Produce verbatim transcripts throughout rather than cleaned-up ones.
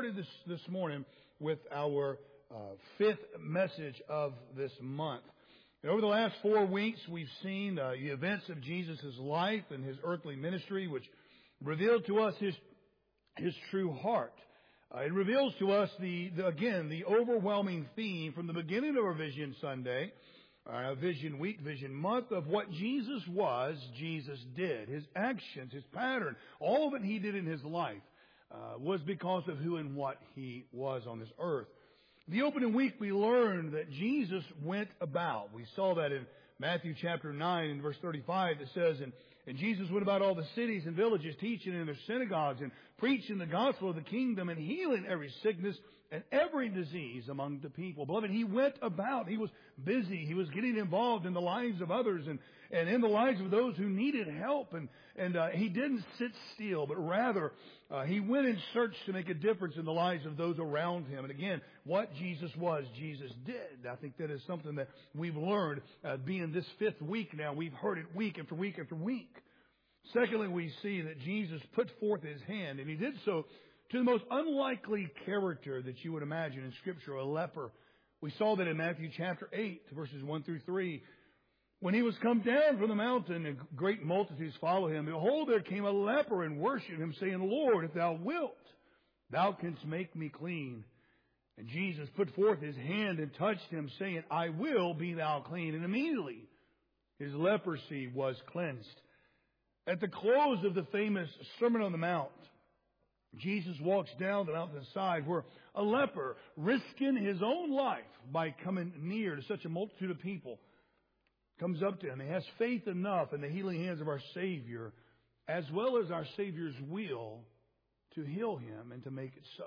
started this, this morning with our uh, fifth message of this month. And over the last four weeks, we've seen uh, the events of Jesus' life and His earthly ministry, which revealed to us His, His true heart. Uh, it reveals to us, the, the again, the overwhelming theme from the beginning of our Vision Sunday, uh, Vision Week, Vision Month, of what Jesus was, Jesus did. His actions, His pattern, all that He did in His life uh, was because of who and what He was on this earth. The opening week, we learned that Jesus went about. We saw that in Matthew chapter nine and verse thirty-five. That says, and, and Jesus went about all the cities and villages, teaching in their synagogues and preaching the gospel of the kingdom and healing every sickness and every disease among the people. Beloved, He went about. He was busy. He was getting involved in the lives of others and, and in the lives of those who needed help. And, and uh, He didn't sit still, but rather uh, He went in search to make a difference in the lives of those around Him. And again, what Jesus was, Jesus did. I think that is something that we've learned uh, being this fifth week now. We've heard it week after week after week. Secondly, we see that Jesus put forth His hand, and He did so to the most unlikely character that you would imagine in Scripture, a leper. We saw that in Matthew chapter eight, verses one through three. When He was come down from the mountain and great multitudes follow Him, behold, there came a leper and worshipped Him, saying, Lord, if Thou wilt, Thou canst make me clean. And Jesus put forth His hand and touched him, saying, I will, be thou clean. And immediately his leprosy was cleansed. At the close of the famous Sermon on the Mount, Jesus walks down the mountainside where a leper, risking his own life by coming near to such a multitude of people, comes up to him. He has faith enough in the healing hands of our Savior, as well as our Savior's will, to heal him and to make it so.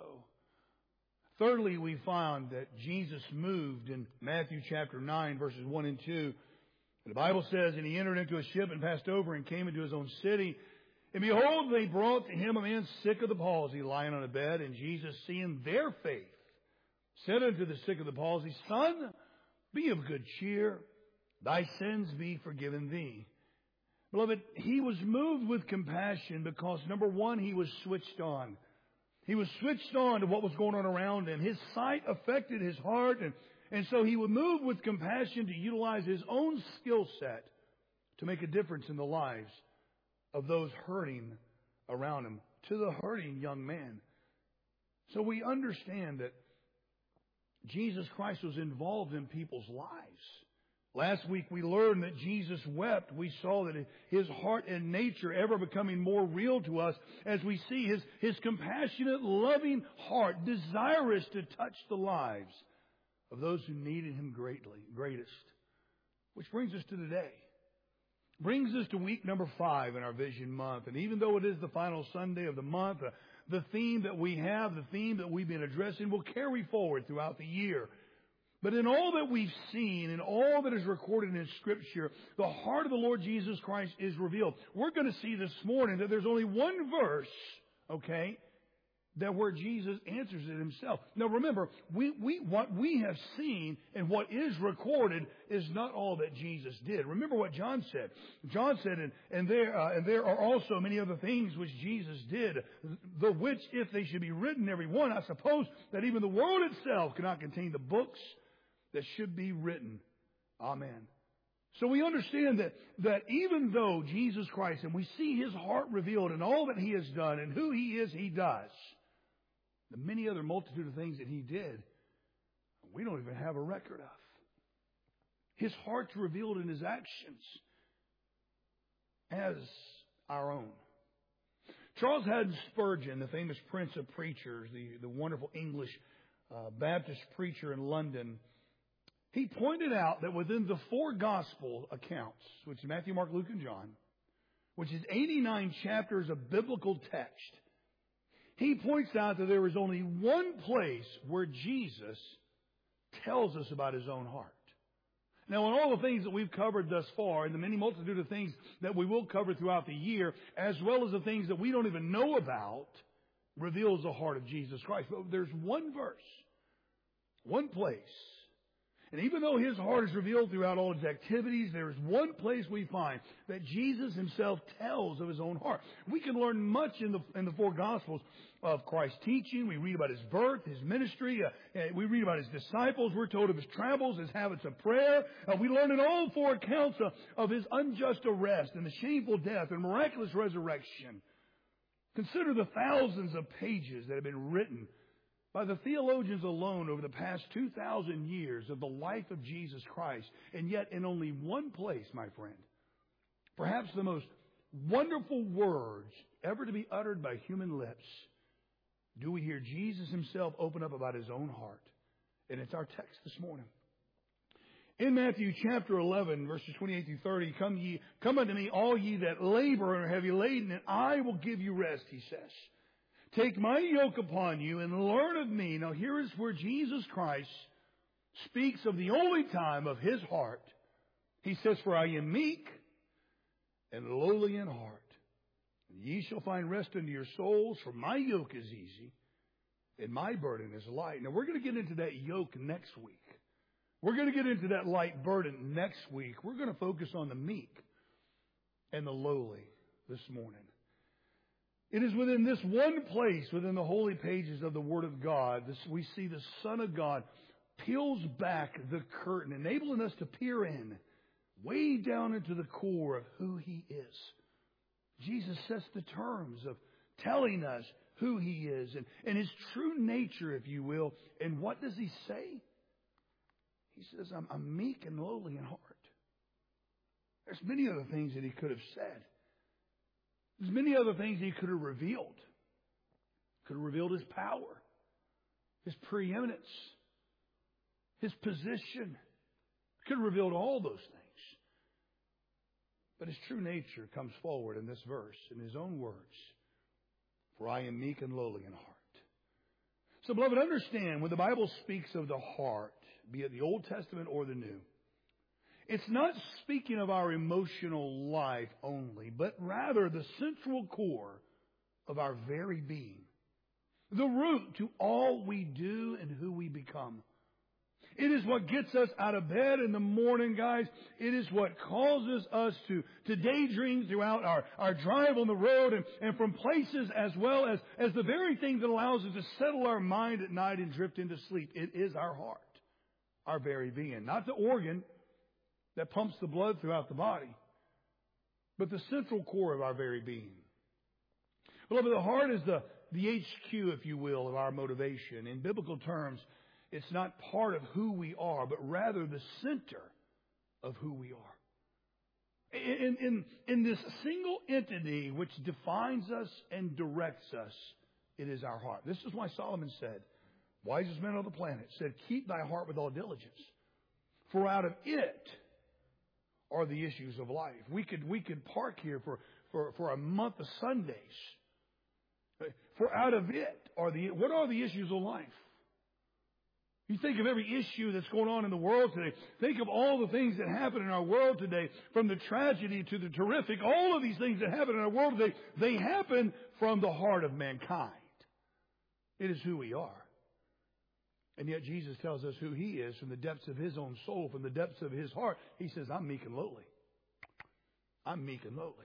Thirdly, we find that Jesus moved in Matthew chapter nine, verses one and two. The Bible says, and He entered into a ship and passed over and came into His own city. And behold, they brought to Him a man sick of the palsy, lying on a bed. And Jesus, seeing their faith, said unto the sick of the palsy, Son, be of good cheer. Thy sins be forgiven thee. Beloved, He was moved with compassion because, number one, He was switched on. He was switched on to what was going on around Him. His sight affected His heart, and, and so He would move with compassion to utilize His own skill set to make a difference in the lives of those hurting around Him, to the hurting young man. So we understand that Jesus Christ was involved in people's lives. Last week we learned that Jesus wept. We saw that His heart and nature ever becoming more real to us as we see His, His compassionate, loving heart, desirous to touch the lives of those who needed Him greatly, greatest. Which brings us to today. Brings us to week number five in our Vision Month. And even though it is the final Sunday of the month, uh, the theme that we have, the theme that we've been addressing will carry forward throughout the year. But in all that we've seen, in all that is recorded in Scripture, the heart of the Lord Jesus Christ is revealed. We're going to see this morning that there's only one verse, okay, that where Jesus answers it Himself. Now remember, we, we, what we have seen and what is recorded is not all that Jesus did. Remember what John said. John said, and, and, there, uh, and there are also many other things which Jesus did, the which, if they should be written every one, I suppose that even the world itself cannot contain the books that should be written. Amen. So we understand that, that even though Jesus Christ, and we see His heart revealed in all that He has done and who He is, He does. The many other multitude of things that He did, we don't even have a record of. His heart's revealed in His actions as our own. Charles Haddon Spurgeon, the famous prince of preachers, the, the wonderful English uh, Baptist preacher in London, he pointed out that within the four gospel accounts, which is Matthew, Mark, Luke, and John, which is eighty-nine chapters of biblical text, he points out that there is only one place where Jesus tells us about His own heart. Now, in all the things that we've covered thus far, and the many multitude of things that we will cover throughout the year, as well as the things that we don't even know about, reveals the heart of Jesus Christ. But there's one verse, one place. And even though His heart is revealed throughout all His activities, there is one place we find that Jesus Himself tells of His own heart. We can learn much in the in the four Gospels of Christ's teaching. We read about His birth, His ministry. Uh, we read about His disciples. We're told of His travels, His habits of prayer. Uh, we learn in all four accounts of, of His unjust arrest and the shameful death and miraculous resurrection. Consider the thousands of pages that have been written by the theologians alone over the past two thousand years of the life of Jesus Christ. And yet in only one place, my friend, perhaps the most wonderful words ever to be uttered by human lips, do we hear Jesus Himself open up about His own heart. And it's our text this morning. In Matthew chapter eleven, verses twenty-eight through thirty, Come ye, come unto me, all ye that labor and are heavy laden, and I will give you rest, He says. Take my yoke upon you and learn of me. Now here is where Jesus Christ speaks of the only time of His heart. He says, For I am meek and lowly in heart, and ye shall find rest unto your souls, for my yoke is easy and my burden is light. Now we're going to get into that yoke next week. We're going to get into that light burden next week. We're going to focus on the meek and the lowly this morning. It is within this one place, within the holy pages of the Word of God, this, we see the Son of God peels back the curtain, enabling us to peer in, way down into the core of who He is. Jesus sets the terms of telling us who He is and, and His true nature, if you will. And what does He say? He says, I'm, I'm meek and lowly in heart. There's many other things that He could have said. There's many other things He could have revealed. Could have revealed His power, His preeminence, His position. Could have revealed all those things. But His true nature comes forward in this verse, in His own words. For I am meek and lowly in heart. So, beloved, understand, when the Bible speaks of the heart, be it the Old Testament or the New, it's not speaking of our emotional life only, but rather the central core of our very being. The root to all we do and who we become. It is what gets us out of bed in the morning, guys. It is what causes us to, to daydream throughout our, our drive on the road and, and from places as well as, as the very thing that allows us to settle our mind at night and drift into sleep. It is our heart, our very being. Not the organ that pumps the blood throughout the body, but the central core of our very being. Beloved, the heart is the, the H Q, if you will, of our motivation. In biblical terms, it's not part of who we are, but rather the center of who we are. In, in, in this single entity which defines us and directs us, it is our heart. This is why Solomon said, wisest man on the planet, said, keep thy heart with all diligence, for out of it are the issues of life. We could we could park here for, for, for a month of Sundays. For out of it are the what are the issues of life? You think of every issue that's going on in the world today. Think of all the things that happen in our world today, from the tragedy to the terrific. All of these things that happen in our world today, they happen from the heart of mankind. It is who we are. And yet Jesus tells us who He is from the depths of His own soul, from the depths of His heart. He says, I'm meek and lowly. I'm meek and lowly.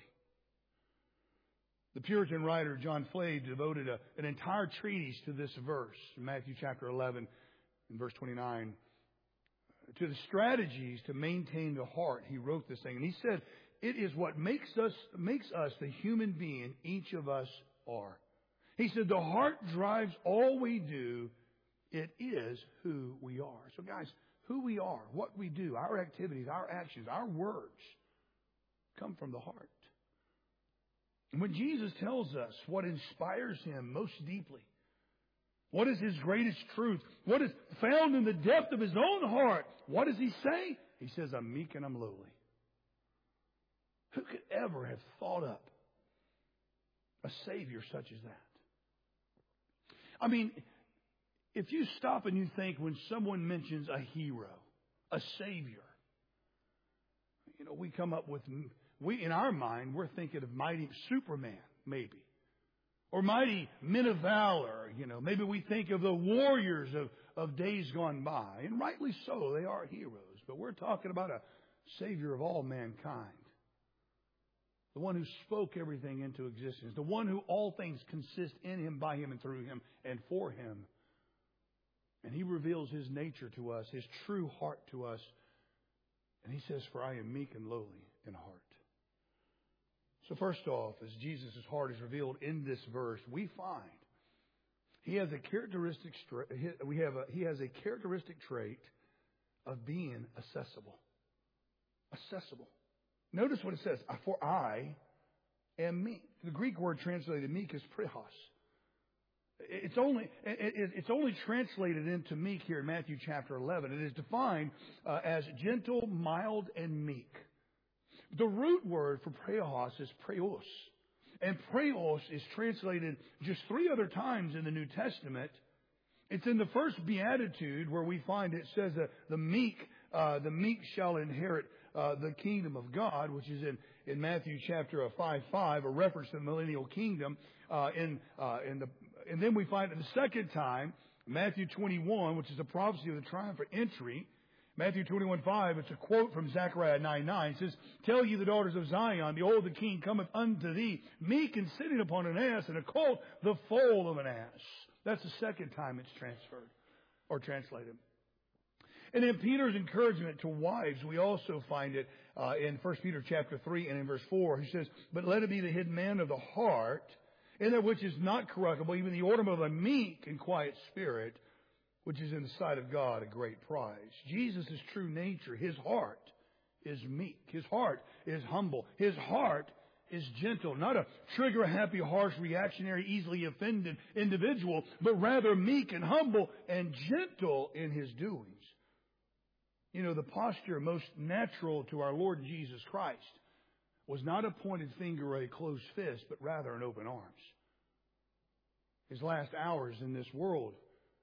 The Puritan writer John Flade devoted a, an entire treatise to this verse in Matthew chapter eleven and verse twenty-nine. To the strategies to maintain the heart, he wrote this thing. And he said, it is what makes us, makes us the human being each of us are. He said, the heart drives all we do. It is who we are. So guys, who we are, what we do, our activities, our actions, our words come from the heart. And when Jesus tells us what inspires Him most deeply, what is His greatest truth, what is found in the depth of His own heart, what does He say? He says, I'm meek and I'm lowly. Who could ever have thought up a Savior such as that? I mean, if you stop and you think when someone mentions a hero, a Savior, you know, we come up with, we in our mind, we're thinking of mighty Superman, maybe. or mighty men of valor. You know, maybe we think of the warriors of, of days gone by, and rightly so, they are heroes. But we're talking about a Savior of all mankind. The one who spoke everything into existence. The one who all things consist in Him, by Him, and through Him, and for Him. And He reveals His nature to us, His true heart to us. And He says, for I am meek and lowly in heart. So first off, as Jesus' heart is revealed in this verse, we find He has a characteristic, we have a, He has a characteristic trait of being accessible. Accessible. Notice what it says, for I am meek. The Greek word translated meek is prehos. It's only, it's only translated into meek here in Matthew chapter eleven. It is defined uh, as gentle, mild, and meek. The root word for prehos is preos. And preos is translated just three other times in the New Testament. It's in the first beatitude where we find it says that the meek, uh, the meek shall inherit Uh, the kingdom of God, which is in, in Matthew chapter five five, a reference to the millennial kingdom. Uh, in, uh, in the, and then we find it the second time, Matthew twenty-one, which is a prophecy of the triumphant entry. Matthew twenty-one five, it's a quote from Zechariah nine nine. It says, tell ye the daughters of Zion, behold, the king cometh unto thee, meek and sitting upon an ass, and a colt, the foal of an ass. That's the second time it's transferred or translated. And in Peter's encouragement to wives, we also find it uh, in First Peter chapter three and in verse four. He says, but let it be the hidden man of the heart, in that which is not corruptible, even the ornament of a meek and quiet spirit, which is in the sight of God a great prize. Jesus' true nature, His heart is meek. His heart is humble. His heart is gentle. Not a trigger-happy, harsh, reactionary, easily offended individual, but rather meek and humble and gentle in His doings. You know, the posture most natural to our Lord Jesus Christ was not a pointed finger or a closed fist, but rather an open arms. His last hours in this world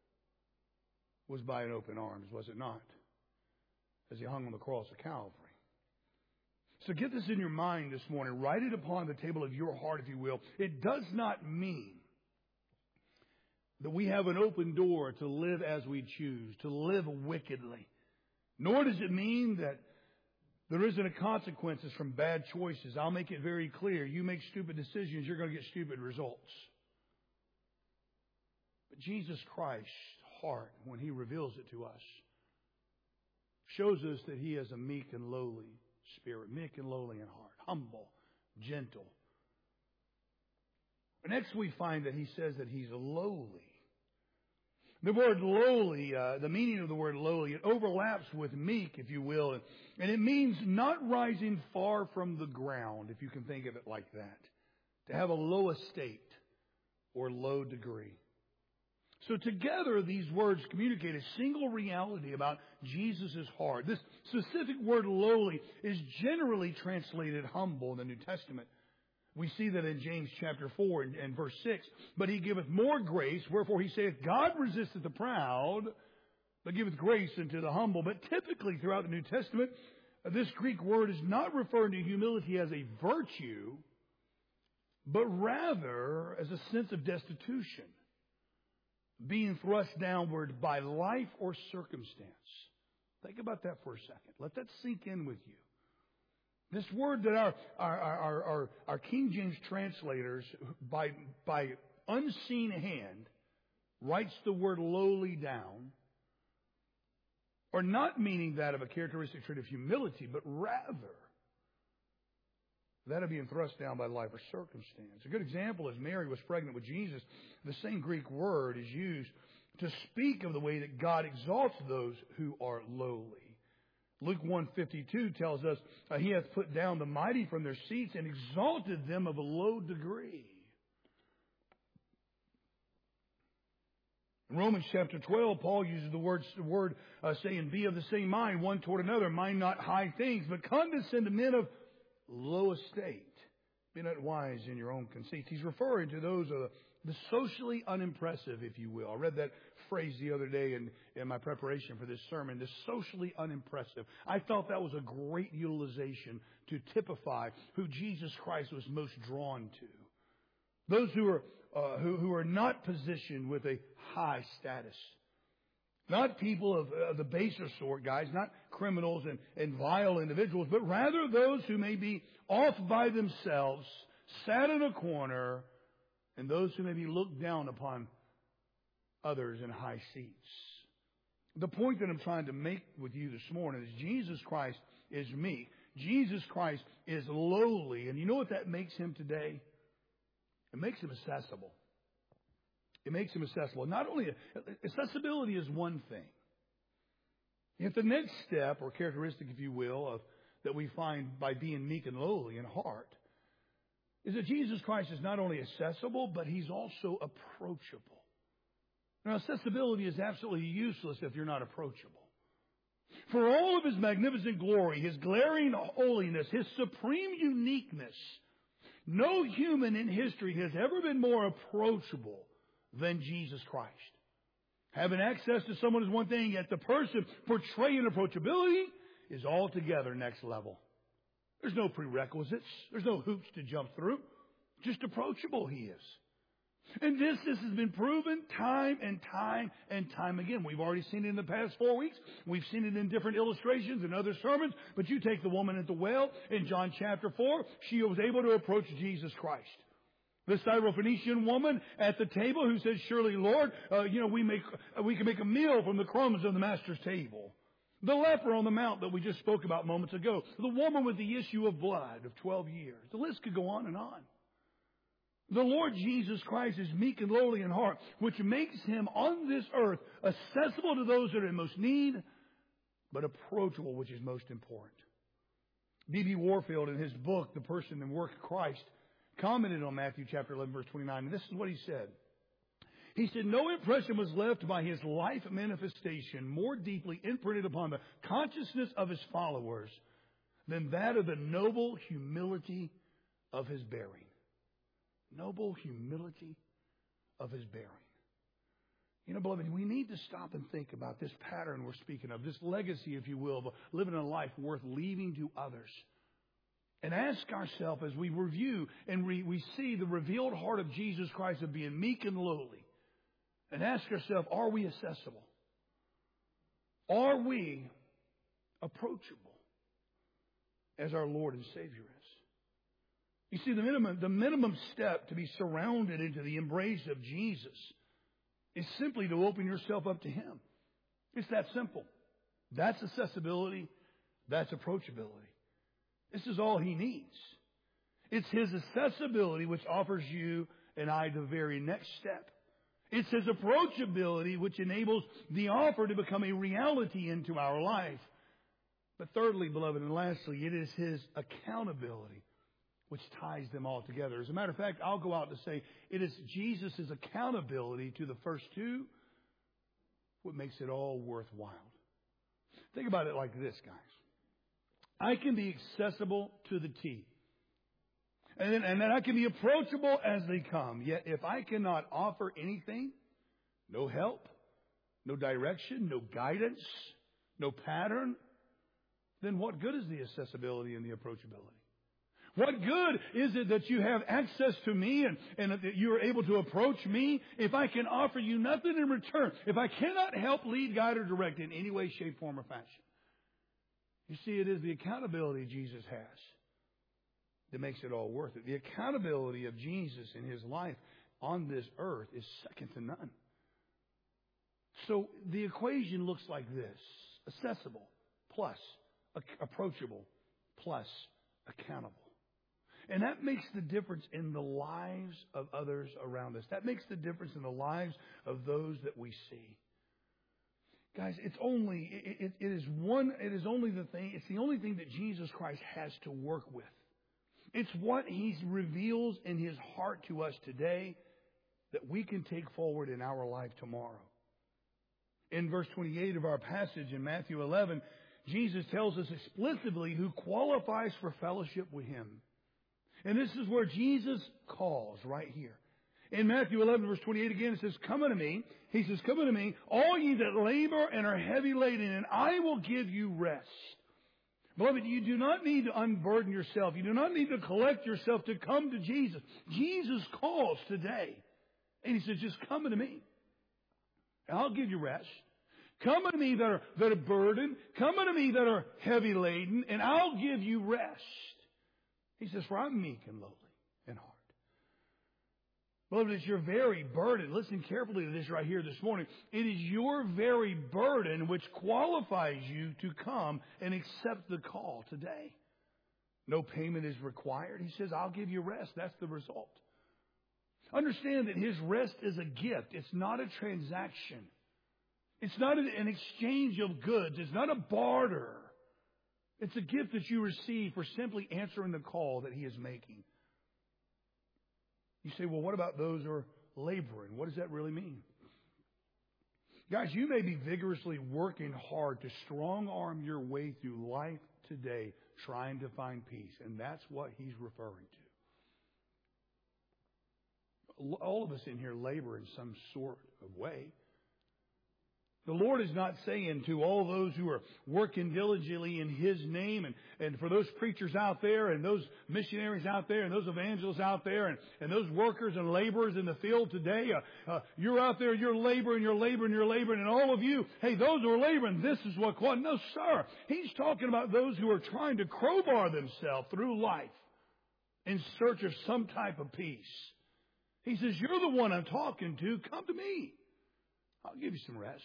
was by an open arms, was it not? As He hung on the cross of Calvary. So get this in your mind this morning. Write it upon the table of your heart, if you will. It does not mean that we have an open door to live as we choose, to live wickedly. Nor does it mean that there isn't consequences from bad choices. I'll make it very clear. You make stupid decisions, you're going to get stupid results. But Jesus Christ's heart, when He reveals it to us, shows us that He has a meek and lowly spirit. Meek and lowly in heart. Humble, gentle. Next we find that He says that He's lowly. The word lowly, uh, the meaning of the word lowly, it overlaps with meek, if you will. And, and it means not rising far from the ground, if you can think of it like that. To have a low estate or low degree. So together, these words communicate a single reality about Jesus' heart. This specific word lowly is generally translated humble in the New Testament. We see that in James chapter four and, and verse six. But He giveth more grace, wherefore He saith, God resisteth the proud, but giveth grace unto the humble. But typically throughout the New Testament, this Greek word is not referring to humility as a virtue, but rather as a sense of destitution, being thrust downward by life or circumstance. Think about that for a second. Let that sink in with you. This word that our, our, our, our, our King James translators, by, by unseen hand, writes the word lowly down, are not meaning that of a characteristic trait of humility, but rather that of being thrust down by life or circumstance. A good example is Mary was pregnant with Jesus. The same Greek word is used to speak of the way that God exalts those who are lowly. Luke one fifty-two tells us, uh, He hath put down the mighty from their seats and exalted them of a low degree. In Romans chapter twelve, Paul uses the word, the word uh, saying, be of the same mind, one toward another, mind not high things, but condescend to men of low estate. Be not wise in your own conceit. He's referring to those of the socially unimpressive, if you will. I read that phrase the other day in, in my preparation for this sermon, the socially unimpressive. I thought that was a great utilization to typify who Jesus Christ was most drawn to. Those who are uh, who, who are not positioned with a high status. Not people of uh, the baser sort, guys, not criminals and, and vile individuals, but rather those who may be off by themselves, sat in a corner, and those who may be looked down upon others in high seats. The point that I'm trying to make with you this morning is Jesus Christ is meek. Jesus Christ is lowly. And you know what that makes him today? It makes him accessible. It makes him accessible. Not only, accessibility is one thing. If the next step, or characteristic, if you will, of that we find by being meek and lowly in heart, is that Jesus Christ is not only accessible, but he's also approachable. Now, accessibility is absolutely useless if you're not approachable. For all of his magnificent glory, his glaring holiness, his supreme uniqueness, no human in history has ever been more approachable than Jesus Christ. Having access to someone is one thing, yet the person portraying approachability is altogether next level. There's no prerequisites. There's no hoops to jump through. Just approachable he is. And this, this has been proven time and time and time again. We've already seen it in the past four weeks. We've seen it in different illustrations and other sermons. But you take the woman at the well in John chapter four. She was able to approach Jesus Christ. The Syrophoenician woman at the table who said, surely, Lord, uh, you know, we make we can make a meal from the crumbs of the master's table. The leper on the mount that we just spoke about moments ago. The woman with the issue of blood of twelve years. The list could go on and on. The Lord Jesus Christ is meek and lowly in heart, which makes him on this earth accessible to those that are in most need, but approachable, which is most important. B B Warfield, in his book, The Person and Work of Christ, commented on Matthew chapter eleven, verse twenty-nine, and this is what he said. He said, no impression was left by his life manifestation more deeply imprinted upon the consciousness of his followers than that of the noble humility of his bearing. Noble humility of his bearing. You know, beloved, we need to stop and think about this pattern we're speaking of, this legacy, if you will, of living a life worth leaving to others. And ask ourselves as we review and we, we see the revealed heart of Jesus Christ of being meek and lowly. And ask ourselves, are we accessible? Are we approachable as our Lord and Savior is? You see, the minimum, the minimum step to be surrounded into the embrace of Jesus is simply to open yourself up to him. It's that simple. That's accessibility. That's approachability. This is all he needs. It's his accessibility which offers you and I the very next step. It's his approachability which enables the offer to become a reality into our life. But thirdly, beloved, and lastly, it is his accountability which ties them all together. As a matter of fact, I'll go out to say it is Jesus' accountability to the first two what makes it all worthwhile. Think about it like this, guys. I can be accessible to the T. And then, and then I can be approachable as they come. Yet if I cannot offer anything, no help, no direction, no guidance, no pattern, then what good is the accessibility and the approachability? What good is it that you have access to me and, and that you are able to approach me if I can offer you nothing in return? If I cannot help, lead, guide, or direct in any way, shape, form, or fashion? You see, it is the accountability Jesus has that makes it all worth it. The accountability of Jesus in his life on this earth is second to none. So the equation looks like this: accessible plus approachable plus accountable. And that makes the difference in the lives of others around us. That makes the difference in the lives of those that we see. Guys, it's only, it, it, it is one, it is only the thing, it's the only thing that Jesus Christ has to work with. It's what he reveals in his heart to us today that we can take forward in our life tomorrow. In verse twenty-eight of our passage in Matthew eleven, Jesus tells us explicitly who qualifies for fellowship with him. And this is where Jesus calls right here. In Matthew eleven, verse twenty-eight again, it says, come unto me. He says, come unto me, all ye that labor and are heavy laden, and I will give you rest. Beloved, you do not need to unburden yourself. You do not need to collect yourself to come to Jesus. Jesus calls today. And He says, just come unto me, and I'll give you rest. Come unto me that are, that are burdened. Come unto me that are heavy laden, and I'll give you rest. He says, for I'm meek and lowly in heart. Beloved, it's your very burden. Listen carefully to this right here this morning. It is your very burden which qualifies you to come and accept the call today. No payment is required. He says, I'll give you rest. That's the result. Understand that His rest is a gift. It's not a transaction. It's not an exchange of goods. It's not a barter. It's a gift that you receive for simply answering the call that He is making. You say, well, what about those who are laboring? What does that really mean? Guys, you may be vigorously working hard to strong-arm your way through life today, trying to find peace. And that's what He's referring to. All of us in here labor in some sort of way. The Lord is not saying to all those who are working diligently in His name, and, and for those preachers out there and those missionaries out there and those evangelists out there and, and those workers and laborers in the field today, uh, uh, you're out there, you're laboring, you're laboring, you're laboring, and all of you, hey, those who are laboring, this is what, what? No, sir. He's talking about those who are trying to crowbar themselves through life in search of some type of peace. He says, you're the one I'm talking to. Come to me. I'll give you some rest.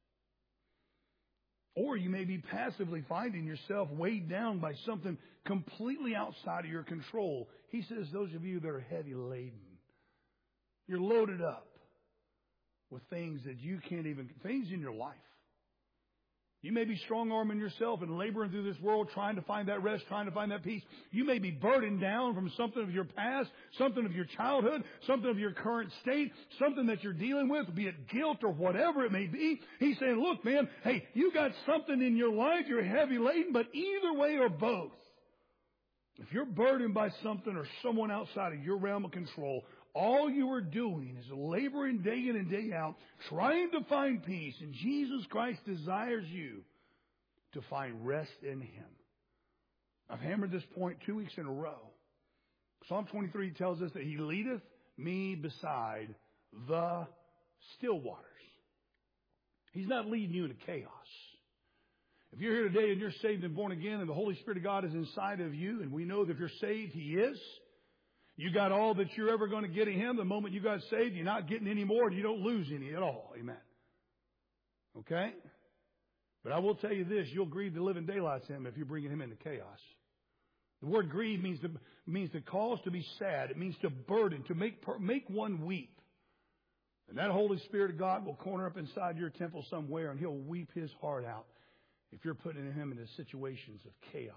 Or you may be passively finding yourself weighed down by something completely outside of your control. He says, those of you that are heavy laden, you're loaded up with things that you can't even, things in your life. You may be strong-arming yourself and laboring through this world, trying to find that rest, trying to find that peace. You may be burdened down from something of your past, something of your childhood, something of your current state, something that you're dealing with, be it guilt or whatever it may be. He's saying, look, man, hey, you got something in your life, you're heavy laden, but either way or both, if you're burdened by something or someone outside of your realm of control, all you are doing is laboring day in and day out, trying to find peace. And Jesus Christ desires you to find rest in Him. I've hammered this point two weeks in a row. Psalm twenty-three tells us that He leadeth me beside the still waters. He's not leading you into chaos. If you're here today and you're saved and born again and the Holy Spirit of God is inside of you, and we know that if you're saved, He is. You got all that you're ever going to get in Him. The moment you got saved, you're not getting any more and you don't lose any at all. Amen. Okay? But I will tell you this, you'll grieve the living daylights in Him if you're bringing Him into chaos. The word grieve means to, means to cause to be sad. It means to burden, to make, make one weep. And that Holy Spirit of God will corner up inside your temple somewhere and He'll weep His heart out if you're putting Him into situations of chaos.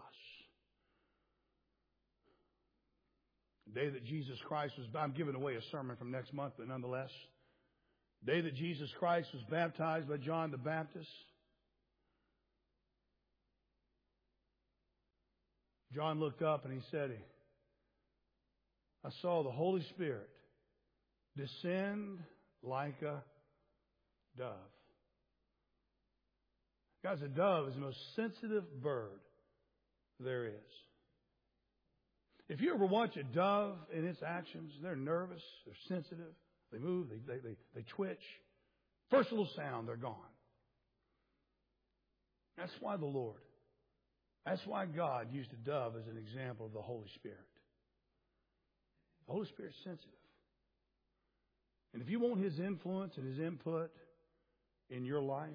The day that Jesus Christ was, I'm giving away a sermon from next month, but nonetheless, the day that Jesus Christ was baptized by John the Baptist, John looked up and he said, I saw the Holy Spirit descend like a dove. Guys, a dove is the most sensitive bird there is. If you ever watch a dove in its actions, they're nervous, they're sensitive, they move, they, they, they, they twitch. First little sound, they're gone. That's why the Lord, that's why God used a dove as an example of the Holy Spirit. The Holy Spirit's sensitive. And if you want His influence and His input in your life,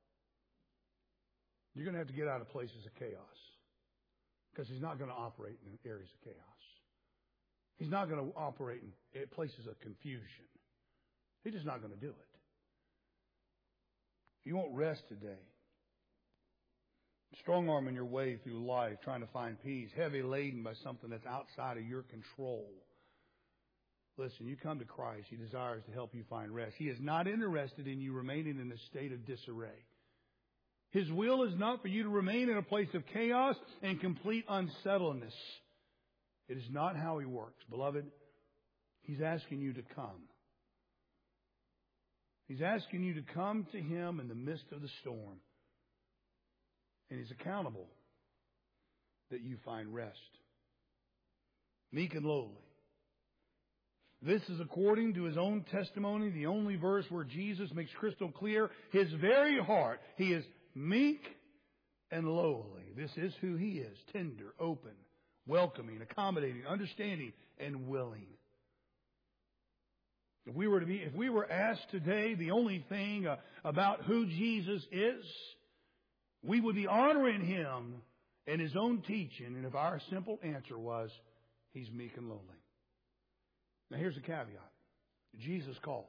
you're going to have to get out of places of chaos. Because He's not going to operate in areas of chaos. He's not going to operate in places of confusion. He's just not going to do it. If you won't rest today, strong-arming your way through life, trying to find peace, heavy laden by something that's outside of your control. Listen, you come to Christ. He desires to help you find rest. He is not interested in you remaining in a state of disarray. His will is not for you to remain in a place of chaos and complete unsettledness. It is not how He works. Beloved, He's asking you to come. He's asking you to come to Him in the midst of the storm. And He's accountable that you find rest. Meek and lowly. This is according to His own testimony, the only verse where Jesus makes crystal clear His very heart. He is meek and lowly. This is who He is. Tender, open, welcoming, accommodating, understanding, and willing. If we were to be, if we were asked today the only thing uh, about who Jesus is, we would be honoring Him and His own teaching. And if our simple answer was, He's meek and lowly. Now here's a caveat. Jesus calls.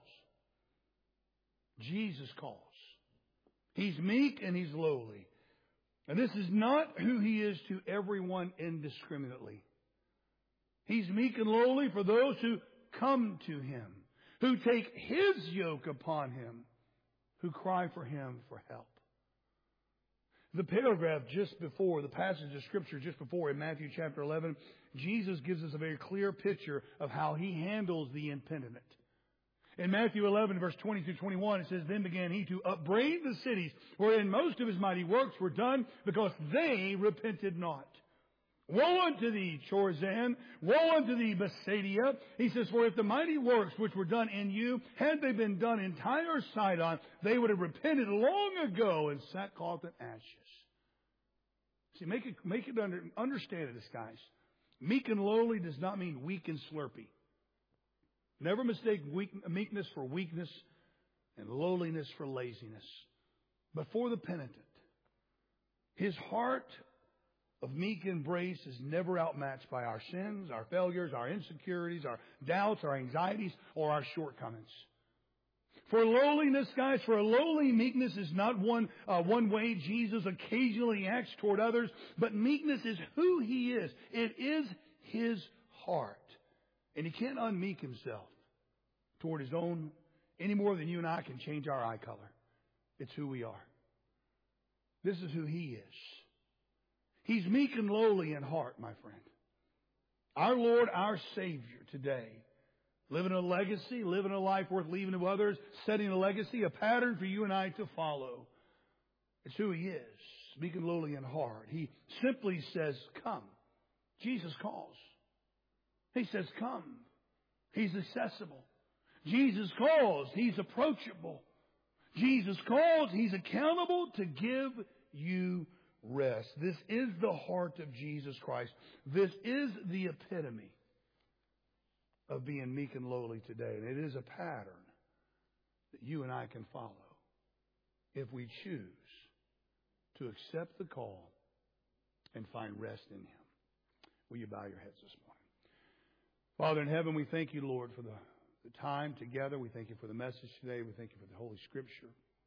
Jesus calls. He's meek and He's lowly. And this is not who He is to everyone indiscriminately. He's meek and lowly for those who come to Him, who take His yoke upon Him, who cry for Him for help. The paragraph just before, the passage of Scripture just before in Matthew chapter eleven, Jesus gives us a very clear picture of how He handles the impenitent. In Matthew eleven, verse twenty through twenty-one, it says, Then began He to upbraid the cities wherein most of His mighty works were done, because they repented not. Woe unto thee, Chorazin! Woe unto thee, Bethsaida! He says, For if the mighty works which were done in you, had they been done in Tyre or Sidon, they would have repented long ago in sackcloth and ashes. See, make it, make it under, understand this, guys. Meek and lowly does not mean weak and slurpy. Never mistake weak, meekness for weakness and lowliness for laziness. But for the penitent, his heart of meek embrace is never outmatched by our sins, our failures, our insecurities, our doubts, our anxieties, or our shortcomings. For lowliness, guys, for a lowly meekness is not one uh, one way Jesus occasionally acts toward others, but meekness is who He is. It is His heart. And He can't unmeek Himself toward His own any more than you and I can change our eye color. It's who we are. This is who He is. He's meek and lowly in heart, my friend. Our Lord, our Savior today, living a legacy, living a life worth leaving to others, setting a legacy, a pattern for you and I to follow. It's who He is, meek and lowly in heart. He simply says, come. Jesus calls. He says, come. He's accessible. Jesus calls. He's approachable. Jesus calls. He's accountable to give you rest. This is the heart of Jesus Christ. This is the epitome of being meek and lowly today. And it is a pattern that you and I can follow if we choose to accept the call and find rest in Him. Will you bow your heads this morning? Father in heaven, we thank You, Lord, for the, the time together. We thank You for the message today. We thank You for the Holy Scripture.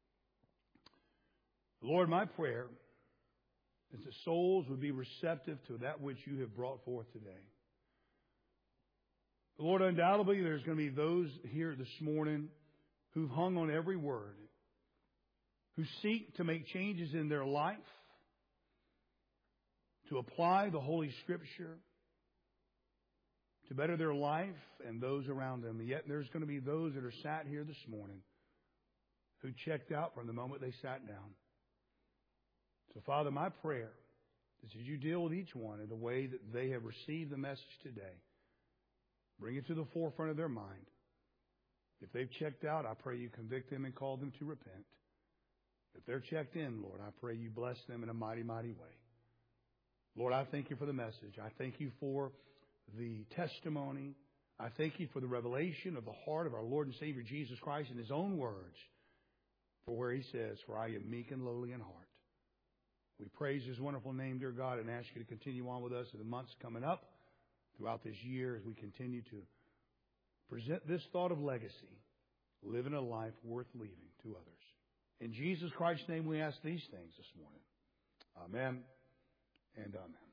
Lord, my prayer is that souls would be receptive to that which You have brought forth today. Lord, undoubtedly there's going to be those here this morning who've hung on every word, who seek to make changes in their life, to apply the Holy Scripture, to better their life and those around them. And yet there's going to be those that are sat here this morning who checked out from the moment they sat down. So, Father, my prayer is that You deal with each one in the way that they have received the message today. Bring it to the forefront of their mind. If they've checked out, I pray You convict them and call them to repent. If they're checked in, Lord, I pray You bless them in a mighty, mighty way. Lord, I thank You for the message. I thank You for the testimony. I thank You for the revelation of the heart of our Lord and Savior Jesus Christ in His own words, for where He says, For I am meek and lowly in heart. We praise His wonderful name, dear God, and ask You to continue on with us in the months coming up throughout this year as we continue to present this thought of legacy, living a life worth leaving to others. In Jesus Christ's name we ask these things this morning. Amen and amen.